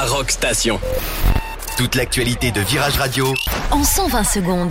Rock Station. Toute l'actualité de Virage Radio en 120 secondes.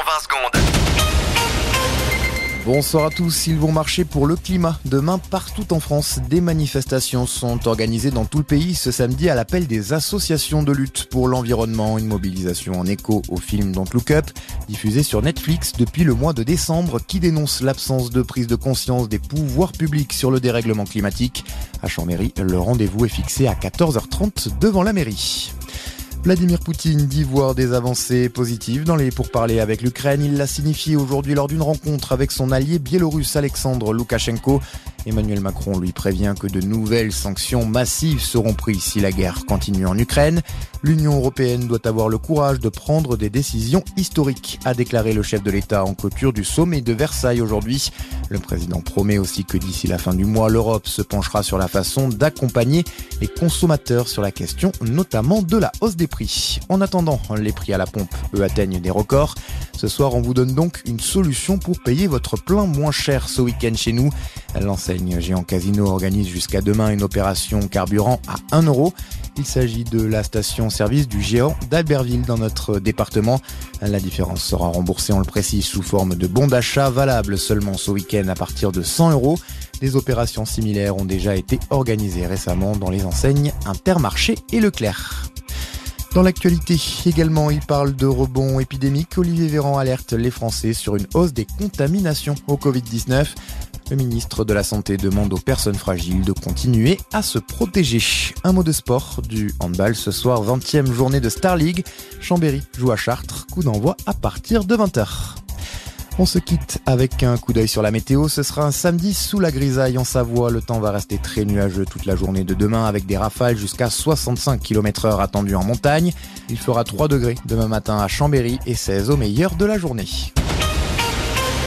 Bonsoir à tous, ils vont marcher pour le climat. Demain, partout en France, des manifestations sont organisées dans tout le pays ce samedi à l'appel des associations de lutte pour l'environnement. Une mobilisation en écho au film Don't Look Up, diffusé sur Netflix depuis le mois de décembre, qui dénonce l'absence de prise de conscience des pouvoirs publics sur le dérèglement climatique. À Chambéry, le rendez-vous est fixé à 14h30 devant la mairie. Vladimir Poutine dit voir des avancées positives dans les pourparlers avec l'Ukraine. Il l'a signifié aujourd'hui lors d'une rencontre avec son allié biélorusse Alexandre Loukachenko. Emmanuel Macron lui prévient que de nouvelles sanctions massives seront prises si la guerre continue en Ukraine. L'Union européenne doit avoir le courage de prendre des décisions historiques, a déclaré le chef de l'État en clôture du sommet de Versailles aujourd'hui. Le président promet aussi que d'ici la fin du mois, l'Europe se penchera sur la façon d'accompagner les consommateurs sur la question, notamment de la hausse des prix. En attendant, les prix à la pompe, eux, atteignent des records. Ce soir, on vous donne donc une solution pour payer votre plein moins cher ce week-end chez nous. L'enseigne Géant Casino organise jusqu'à demain une opération carburant à 1 €. Il s'agit de la station-service du Géant d'Albertville dans notre département. La différence sera remboursée, on le précise, sous forme de bons d'achat valables seulement ce week-end à partir de 100 €. Des opérations similaires ont déjà été organisées récemment dans les enseignes Intermarché et Leclerc. Dans l'actualité également, il parle de rebond épidémique. Olivier Véran alerte les Français sur une hausse des contaminations au Covid-19. Le ministre de la Santé demande aux personnes fragiles de continuer à se protéger. Un mot de sport, du handball ce soir, 20e journée de Star League. Chambéry joue à Chartres, coup d'envoi à partir de 20h. On se quitte avec un coup d'œil sur la météo. Ce sera un samedi sous la grisaille en Savoie. Le temps va rester très nuageux toute la journée de demain avec des rafales jusqu'à 65 km/h attendues en montagne. Il fera 3 degrés demain matin à Chambéry et 16 au meilleur de la journée.